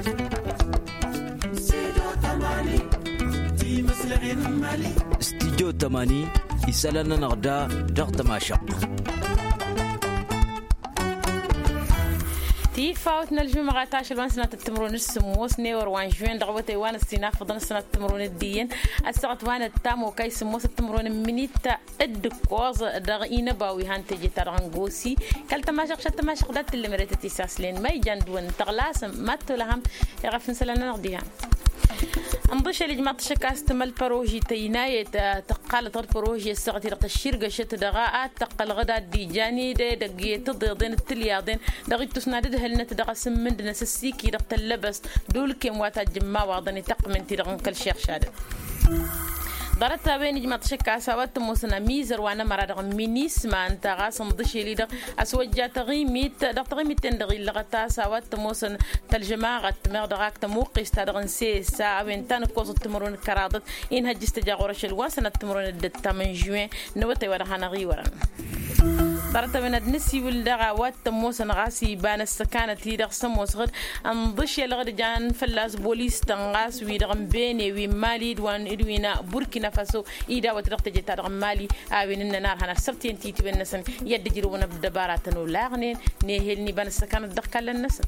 استديو 80 يسألنا نغدا ضغط ماشق فاوتنا الجمعة 19 سنة التمرون السموس نيور وان جوين دغوتي وانا السيناف فضل سنة التمرون الدين الساعة وانا التامو كاي سموس التمرون منيتا الدكوز دغينا باوي هان تجي ترانغوسي كل تماشق شت تماشق دات اللي مريت تيساسلين ما يجندون تغلاس ما تلهم يغفن سلنا نغديها انضش اللي جماعة الشكا استمل بروجي تيناية تقال طر بروجي السغتي رق الشرقة شت دغاءات تقل غدا ديجاني دقية تضيضين التلياضين دغي تسناد دهلنا تدغى سمند نسسيكي رق اللبس دول كم واتا جما واضني تقمن تدغن كل شيخ شادد ضرت بين جماعة الشكا سوات موسنا ميزر وانا مراد مينيس ما انت غاس مضشي لي دغ اسوجا تغيميت تغيميت تندغي لغتا سوات موسن تلجماعة مغدغاك تموقيس تدغن سا وين تان كوز التمرون الكرادت ان هجست جاغورش الواسنه التمرون الدتا من جوين نوتي ورا هنغي ورا ضرت من النسي والدغا وات موسن غاسي بان السكانه يدغ سموس غد انضشي لغد جان فلاس بوليس تنغاس ويدغن بيني وي مالي دوان ادوينا بوركينا فاسو إذا وترقت جت مالي أوين النار هنا سبتين تيتي بالنسن يد جرونا بدبارات نولاغنين نهيلني بان السكان الدقة للنسن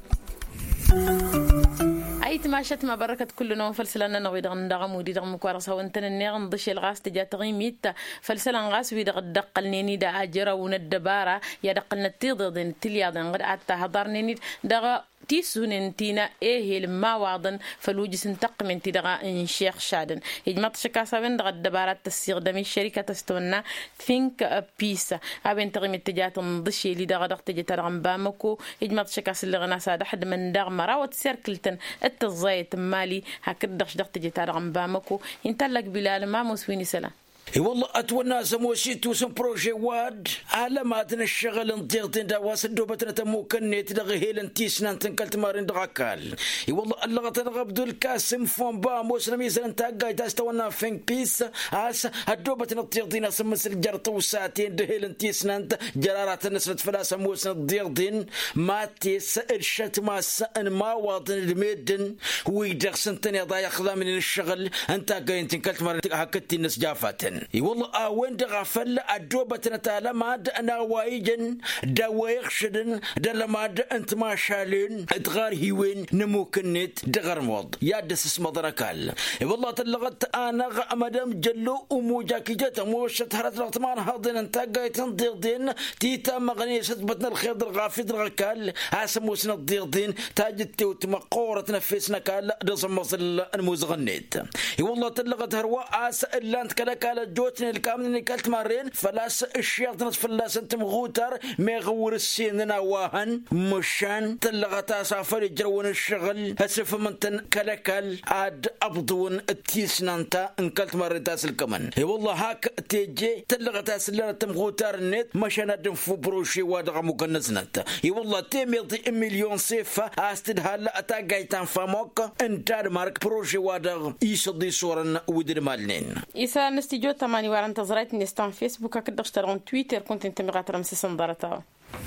أي تماشت ما بركة كل نوم فلسلنا نويد غندغم ودي غم كوارس هو انتن النغن ضش الغاس تجات غيميت فلسلنا غاس ويد غدق النيني دا أجرا وندبارة يدقلنا التيض دين التلياضن غد أتا هضرنيني دغا تيسون تينا إيه لما واضن فلوجس انتقم انت دغا إن شيخ شادن يجمع تشكاسا بين دغا الدبارات تستخدم الشركة تستونا ثينك بيس أبين تغيم التجات نضشي اللي دغا دغ تجات رغم بامكو يجمع تشكاس اللي غناسا دحد من دغ مراوت سيركلتن التزايت مالي هكذا دغش دغ تجات رغم بامكو ينتلق بلال ما موسويني سلا والله أتونا سموشيتو سم بروجي واد علاماتنا الشغل انتيغتين دواس الدوبتنا تموكن يتدغي هيلن تيسنا تنكلت مارين دغاكال والله اللغة تنغبدو الكاسم فون با موسنا ميزان تاقاي تاستونا فين بيس عاس الدوبتنا تيغتين سمسل جرطو ساعتين دهيلن تيسنا جرارات النسبة فلاسة موسنا الديغتين ما تيس الشت ما سأن ما واطن الميدن ويدغ سنتني ضايا خذا من الشغل انتاقاي تنكلت مارين هكتي الناس جافتن والله وين دغفل الدوبة نتالا ماد أنا وايجن دوايخشدن دلماد أنت ما شالين ادغار هيوين نموكنت دغر موض يادس اسم دركال والله تلغت أنا مدام جلو وموجاكي جت موشت هرت رغتمان هاضن انت قايتن ضيغدين تيتا مغنية ستبتنا الخير درغافي درغكال عاسموسنا الضيغدين تاجتي وتمقورة تنفسنا كال دصم مصل الموزغنيت والله تلغت هروا عاس إلا انت كالكال جوتني الكامل كلت مرين فلاس الشيخ تنص فلاس انت مغوتر ميغور السين نواهن مشان تلغتا سافر يجرون الشغل هسف منتن كلكل عاد ابضون التيسنا انت انكلت مرين تاسل كمان والله هاك تيجي تلغتا سلنا تمغوتر النت مشان ادن فو بروشي وادغ مكنزنت والله تيميلتي مليون صفة استدها لا تاقايتان فاموك انتار مارك بروشي وادغ يصدي صورا ودر مالنين إسا نستيجو تماني وارن تزريت نستان فيسبوك كده اشترون تويتر كنت انت مغات رمسيسن دارتها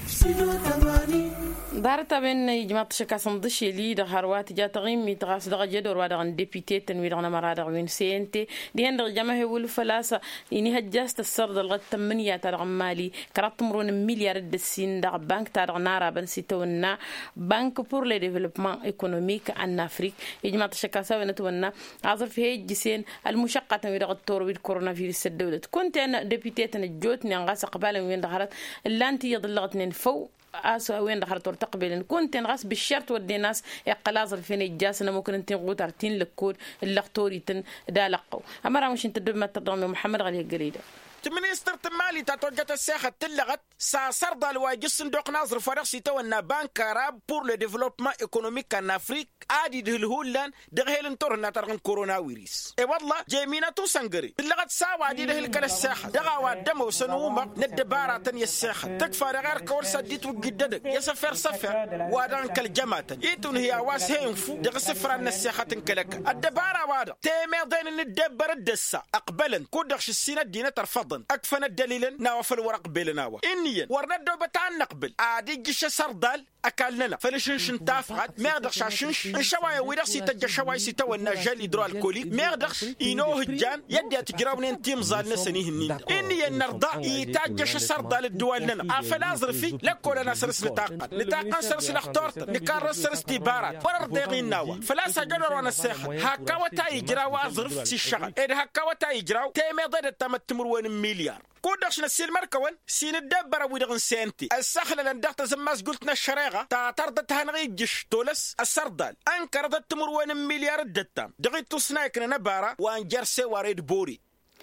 دارتا بين جماعة الشكا صندشي لي دهاروات جا تغيم ميتغاس دغا جدور وادغن ديبيتي تنوير غنا مرادغ وين سينتي دي هندغ جماعة والفلاسة إني هجاست السرد الغد 8 تارغ مالي كرات مرون مليار الدسين دغ بانك تارغ نارا بنسيتونا بانك بور لي ديفلوبمون ايكونوميك ان افريك جماعة الشكا ساوينتونا عذر في هي جسين المشقة تنوير غد تور بيد كورونا فيروس الدولة كنت انا ديبيتي تنجوتني انغاس قبالا وين دهارت اللانتي يضلغتني فو أسوأ وين دخلت تقبل كنت نغاس بالشرط ودي ناس يقلازر فين الجاسنا ممكن انت نقول ارتين لكود اللقطوري تن دالقوا أمرا مش انت دب ما تضمي محمد غالي الجريدة تمنيستر تمالي تتوجت الساحة تلغت ساسر دالوا جسن دوق ناظر فرق سيتونا بانك عرب بور لو ديفلوبمون ايكونوميك ان افريك ادي دهلهولان دغهلن تورنا ترغن كورونا ويروس اي والله جيمينا تو سانغري تلغت ساوا دي دهل كل الساحة دغا دمو سنوما ندبارا تن الساحة تكفى غير كور سديت وجددك يا سفر وادان كل جماعه يتون هي واس هينفو دغ سفر ان الساحة تنكلك الدبارا وادا تيمي دين ندبر الدسا اقبلا كودخش السينه دينا ترفض أرضا أكفنا الدليل ناوف الورق بيلناوا إنيا ورنا الدوبة تاع نقبل عادي جيش سردال أكلنا فلشنش نتافقات ما يقدرش عشنش الشوايا ويرسي تجا شواي سيتا والنجال يدرو الكولي ما يقدرش ينوه الجان يدي تجراون انتيم زالنا سنيه النين إني النرضى يتاجش سردال الدول لنا أفلا زرفي لكل أنا سرس نتاقن سرس الاختورت نكرر سرس تبارات ورردين ناوا فلا سجلوا وانا الساخة هكا وتا يجراو أزرف سي الشغل إذا هكا وتا يجراو تيمي ضد تمتمر وين مليار كودش نسيل مركون سين الدبر ويدغن سنتي السخلة لندخت زماس قلتنا الشريغة تعترضتها نغيجش تولس السردال أنكر ضد تمر وين مليار الدتام دغيتو سنايكنا نبارة وان جرسي واريد بوري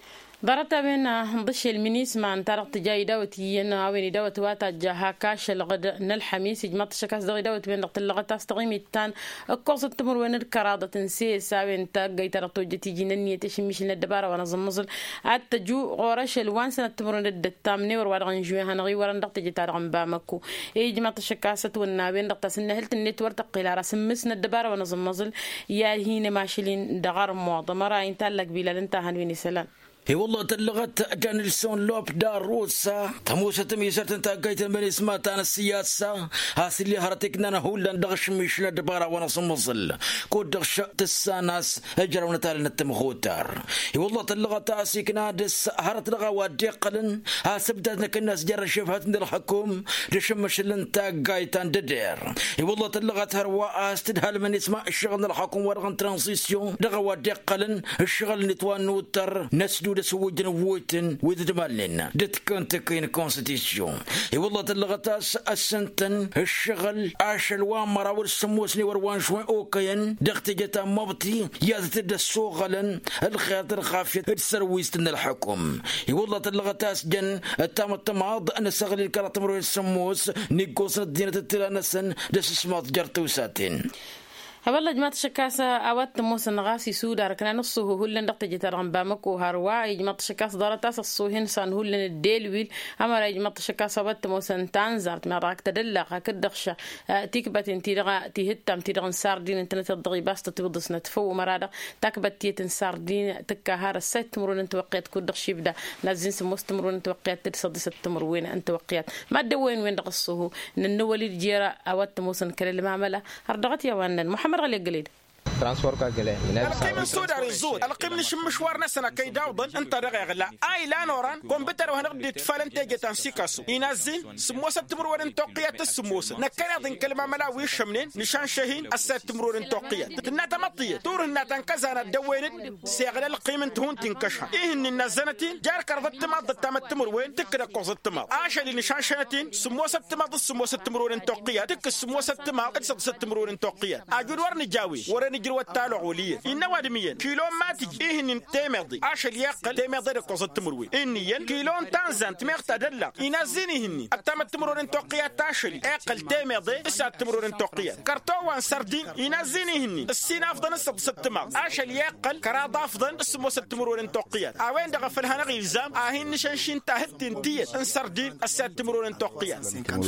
ضربت بين ضش المنيس مع انطرقت جاي دوتي انا وين دوت واتا جاها كاش الغد الحميس جمط شكاس دغي دوت بين ضغط اللغه تستغيم التان القرص التمر وين الكراده تنسي ساوين تا جاي ترطو جتي جننيه تشمش الدباره وانا زمزل اتجو غورش الوان سنه التمر الدتام نور وادغن جوي هنغي ورا ضغط جي تارغم بامكو اي جمط شكاسه ونا بين ضغط سنهلت النتورك قيل راس مسنا الدباره وانا زمزل يا هنا ماشيلين دغار معظم راين تلك بلا انت هنويني سلام هي والله تلغت جان السون لوب دار روسا تموسة ميسرت انت قايت من اسمات عن السياسة هاسي اللي هرتكنا نهولا دغش ميشنا دبارة وانا صمصل كود دغش تساناس هجر ونتال نتمخوتار هي والله تلغت اسيكنا دس هرت لغا وديقلن هاسبدتنا كناس جر شفهات ندير الحكوم دشمش لنتا قايتان ددير هي والله تلغت هروا استدهال من اسماء الشغل الحكوم ورغن ترانسيسيون دغا وديقلن الشغل نتوان نوتر نسدو سويدن وويتن ويدمالنا دتكون تكين كونستيتيون اي والله تلغتاس السنتن الشغل عاش الوامرة والسموسني وروان شوين اوكيان دغتي جتا مبتي يادت السوغلن الخاطر خافية السرويستن الحكم اي والله تلغتاس جن التام التماض ان سغلي الكراتمرو السموس نيكوس الدينة التلانسن دس اسمات جرتوساتين والله جماعة الشكاسة أوت موسن غاسي سودا ركنا نصه هو اللي نقطة جتران بامكو هرواعي جماعة الشكاسة دارت أساس الصوهين سان هو اللي الديلويل أما رأي جماعة الشكاسة أوت موسن تانزارت ما راك تدلق هكدخشة تكبت انتيرغا تهتم تيرغن ساردين انتنت الضغي باستا تبضس نتفو مرادة تكبت تيتن ساردين تكاهار السيت تمرون انت وقيت كدخش يبدا نازين سموس تمرون انت وقيت تتصدس التمر وين انت وقيت ما دوين وين دقصه إن النولي الجيرة أوت موسن كل اللي ما عمله هردغت يا وانا محمد غلي قليل ترانسفور كاجله القيم السوداء الزود القيم نش مشوار نسنا كي داوضن انت رغي لا اي لا نوران كمبيوتر وهنقدر تفعل جتان سيكاسو ينزل سموسه تمرور توقيات السموسه نكرا كلمه ملاوي شمنين نشان شاهين السات تمرور توقيات تنات مطيه تور النات كذا دوينت سيغل القيم تهون تنكشها ايه ان النزنتين جار كرضت ما ضد تمر وين تكره قوز التمر عاش اللي نشان شنتين سموسه تمر سموسه تمرور توقيات تك سموسه تمر قصد تمرور توقيات اجور ورني جاوي ورني جرو التالو عليا إن وادميا كيلو ما تجي إيه إن تمضي عشان يقل تمضي رقصة تمروي إنيا كيلو تنزن تمرت دلق ينزني هني التم التمرون توقيات عشان أقل تمضي الساعة تمرون توقيات كرتوان سردين ينزني هني السين أفضل السد تمض عشان يقل كراد أفضل اسمه ست تمرون توقيات أوين دغفل هنا غيزام أهين نشانشين تهتين تيت السردين الساعة تمرون توقيات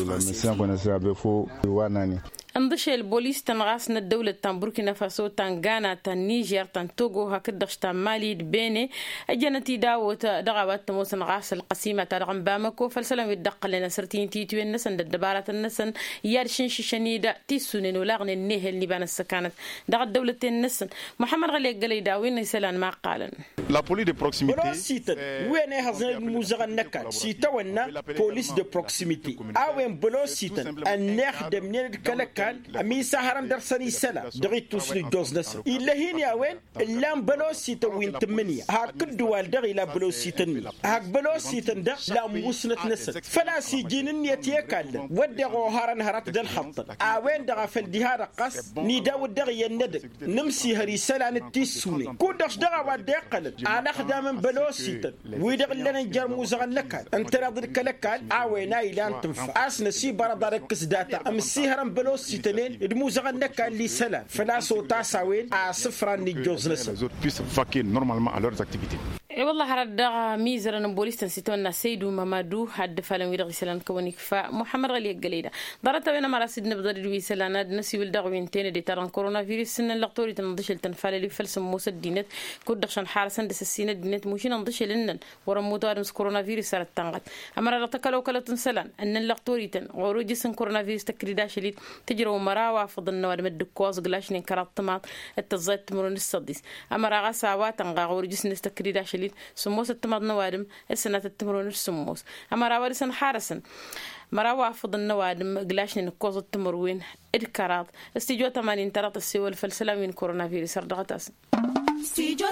انضش البوليس تنغاسنا الدولة تان بوركينا فاسو تان غانا تان نيجير تان توغو هكدخش تان مالي بيني اجانتي داوت دغوات موسن غاس القسيمة ترغم بامكو فالسلام يدق لنا سرتين تيتوين النسن الدبارة النسن يارشن شنيدا تيسونين ولاغن النيه اللي بان السكانت دغ الدولة النسن محمد غلي قالي داوين يسلان ما قالن لا بوليس دو بروكسيميتي سيتن وين هازن الموزغن نكال سيتونا بوليس دو بروكسيميتي اوين بلو سيتن النخ دمنين الكلك أمي سهران درسني سلا دغيت توصل دوز نسر إلا هنا وين اللام بلوسي توين تمنية هاك الدوال دغي لا بلوسي تنمي هاك بلوسي تندغ لا موسنة نسر فلا سيجين يتيكال ودغو هاران هرات دل خط وين دغا فالدهار قص نداو دغي الندق نمسي هري سلا نتيسوني كودش دغا ودقل أنا خدام بلوسي تن ويدغ لنا نجرموز غنكال انت راضي كلكال وين ايلان تنفع اسنسي برا داتا امسي هران بلوسي تنين الموزغن نكا اللي سلا فلا صوتا ساوين صفرا نيجوز نسا puissent vaquer normalement à leurs activités. اي والله رد ميزرا بوليس نسيتونا سيدو مامادو حد فلان ويرغي سلان كونيك فمحمد غلي قليلا ضرت بينا مرا سيدنا بدر وي سلانا نسي ولدغ وينتين دي تران كورونا فيروس سن لقطوري تنضش التنفال اللي فلس موسى الدينت كودخشن حارسن دس السينه الدينت موشي نضش لنن ورا موتارمس كورونا فيروس صارت تنقط امر رتكلو كلا تنسلان ان لقطوري تن ورو جسن كورونا فيروس تكريدا شليت تجرو مرا وافض النواد مدكوز غلاش نين كرطمات التزايد تمرون السديس امر غساوات غور جسن تكريدا شليت سموس التمض نوادم السنه تمرون السموس امر وارسن حارسن مرا وافض النوادم غلاشن كوز التمروين الكرات استيجو 80 ترات السيول فالسلامين كورونا فيروس ردغتاس استيجو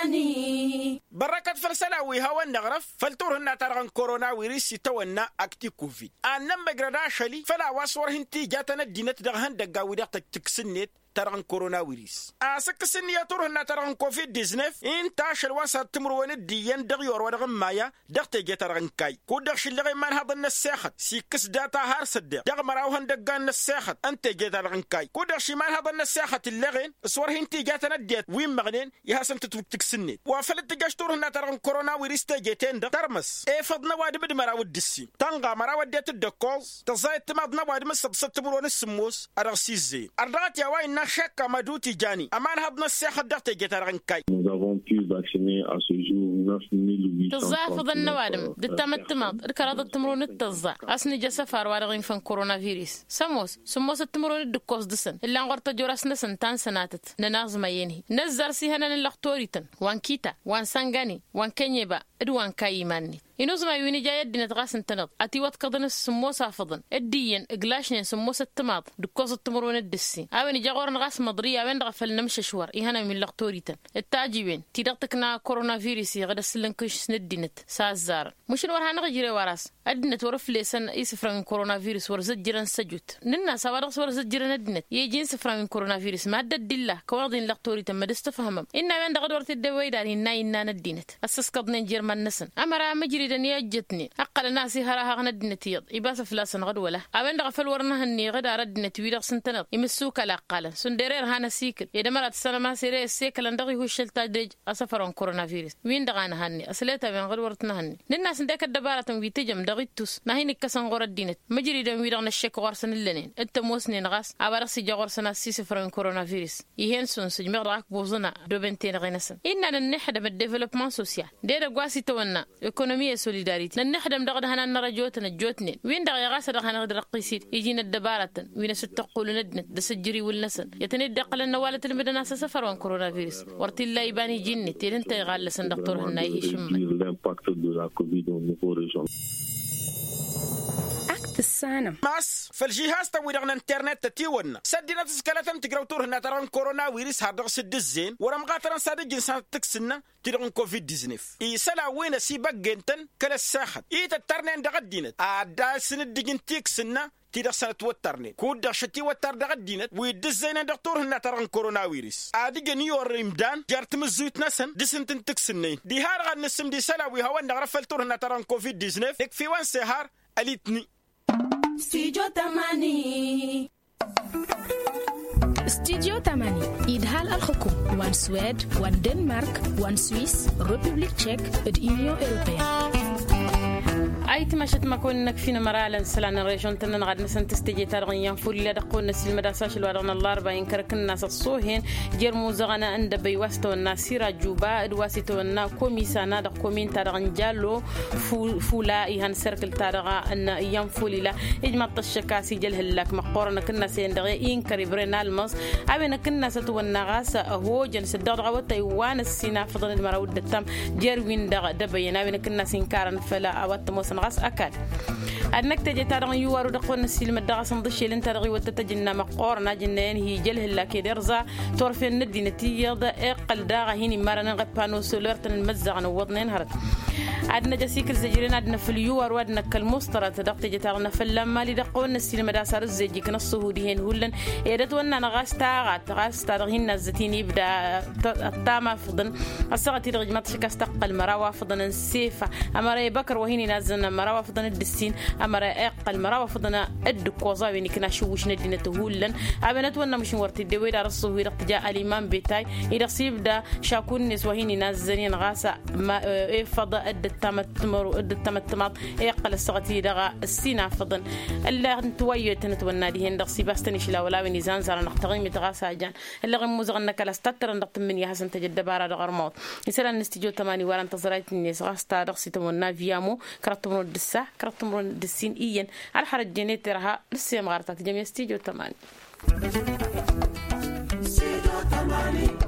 80 بركة فلسلاوي هوا النغرف فلتورهن ترغن كورونا فيروس تونا اكتي كوفيد انم بغردا شلي فلا واسور هنتي جاتنا دينت دغهن دغاوي دغ تكسنيت ترغن كورونا فيروس اسكسني تورهن ترغن كوفيد 19 انت شلواسا تمرون الديان دغيور ودغ مايا دغ تجي ترغن كاي كودغ شلغي مان هذا النساخت سيكس داتا هار صدق دغ مراوهن دغان الساخت انت جي ترغن كاي كودغ شيمان هذا النساخت اللغين صور هنتي جاتنا ديت وين مغنين يهاسم تتكسني وفلت تجاش تورهن ترغن كورونا فيروس تجيتين ترمس اي فضنا واد بد مراو الدسي تنغا مراو ديت الدكوز تزايد تمادنا واد مسبسط تمرون السموس ارغسيزي ارغات يا وين شك مدوتي جاني امان هذا الساخت دغ تجي ترغن كاي. Nous avons pu vacciner à ce jour 9800 تزافض النوادم دتمتمط الكراد التمرون التزا اسني جسفار وارغين فن كورونا فيروس سموس التمرون الدكوز دسن الا غورت جورس نسن تان سناتت ننازم ينهي نزر سيهنا للختوريتن وان كيتا وان سانغاني وان كنيبا ادوان كايماني ينوزما يوني جاي الدين تغاسن تنض اتي وات قدن السموسه فضن الدين اغلاشن سموسه التماط دكوز التمرون الدسي اوين جاغور نغاس مضريه وين غفل نمشي شوار يهنا من لقطوريتن التاجيبين تيدقتكنا كورونا فيروس غدا سلنكش سندينت سازار مش نور هنغجري وراس ادنت ورف لسن يسفرن كورونا فيروس ورزجرن سجوت ننا سوارس ورزجرن ادنت يجين سفرن كورونا فيروس ما ددله كوادين لقطوريتن ما دستفهم ان وين دغدورت الدويدان هنا ندينت اسس قدن جيرمان نسن امر مجري دنيا جتني اقل ناس هراها غندنتي يباس فلاسن غد ولا اوين دغفل ورنا هني غدا ردنت ويدق سنتن يمسوك لا قال سندرير هانا سيكل يدمرت سلام سيري سيكل ndغي هو شلتا دج اسفرن كورونا فيروس وين دغانا هني اسليتا بين غد ورتنا هني الناس ndك دبارتم ويتجم دغيتوس ما هينك كسن غردينت مجري دم ويدق نشك ورسن لنين انت موسني نغاس ابرسي جغرسنا سيسفرن كورونا فيروس يهن سون سجمر بوزنا دوبنتين غينسن اننا نحد بالديفلوبمون سوسيال دير غواسي تونا ايكونوميه سوليداريتي نحدم دغد هنا نرجوتنا جوتني وين دغ يغاس دغ هنا رقيسيت يجينا الدبارتن وين ستقول ندنت دسجري والنسن يتندق لنا والت المدنا سفرن كورونا فيروس ورتي الله يباني جني تيرنت يغالسن دكتور هنا يشم l'impact de la Covid au niveau régional. السنة ماس فالجهاز تويرغن انترنت تتيونا سدينا تسكالتن تقراوتور هنا تران كورونا فيروس هادغ سد الزين ورم غاتران سادة جنسان تكسنا تيرغن كوفيد 19 سلا وين سيبك جنتن كلا الساخت تترنين دغدينت عدا سند جنتيك سنة تيدغ سنة توترنين كود شتي وتر دغدينت ويدزينا دكتور هنا تران كورونا فيروس عادي جنيو رمضان جارت مزوت نسن دسنتن تكسنين دي هار غن نسم دي سلا وي هوان دغرفل تور هنا تران كوفيد 19 يكفي وان سهار اليتني استيجو 80 استديو 80 إدهال الحكوم وان سويد وان دنمارك وان سويس ريبوبليك تشيك اليونيون أوروبية أي تمشت ما كنا فينا مرالا سلان الريجون تنا نقعد نسن تستجي ترغيان فولي لدقون نسل مدرسة شلوارنا الله 40 كرك الناس الصوهين جير موزغنا عند بيوستو الناسيرة جوبا الواسطو النا كوميسانا دقومين ترغن جالو فولا إيهان سيركل ترغا أن إيام فولي لا إجمع الشكاسي جلهلك مقورنا كنا سيندغي إن كريبرنا المص أبينا كنا ستونا غاسة هو جنس الدغ وتايوان السينا فضل المراود التام جير وين دبينا أبينا كنا سينكارن فلا أوت موسن غاس أكل أنك تجي ترى يوارو دقون السلم الدغس نضشي لين ترغي وتتجنا مقورنا جنين هي جله لا كيدرزا طرف الندي نتيجه اقل داغ هيني مرن غبانو سولرتن المزغن وضنين هرت عدنا جسيك الزجرين عدنا في اليوار وعدنا كالمسترة تدقت جتارنا في اللما اللي دقونا السينما دا صار الزجي كنصه ديهن هولن يدت وانا نغاس تاغين الزتين يبدا التامة فضن الصغة تيرغ ما تشكا استقل مراوة فضن السيفة أمر بكر وهيني نازلنا مراوة فضن الدسين أمر أقل مراوة فضن الدكوزا ويني كنا شوش ندينا تهولن أبنت وانا مش ورتي دويد رصه يدقت جاء الإمام بيتاي يدقسيب دا شاكون نسوهيني نازلين غاسة ما فضا التمتمات يقل الصغتي دغا السينا فضن اللي نتويو تنتونا دي هندق سيباستنيش لا ولا ونيزان زار نختغي متغاسا جان اللي غموزغنا كلا استتر ندق من يا حسن تجد بارا دغرموت يسلا نستيجو 8 ورا انتظرت الناس غاستا دغسي تمنا فيامو كرتمرو الدسا كرتمرو الدسين ايين على حرج جنيت رها لسه مغارتك جميع استيجو 8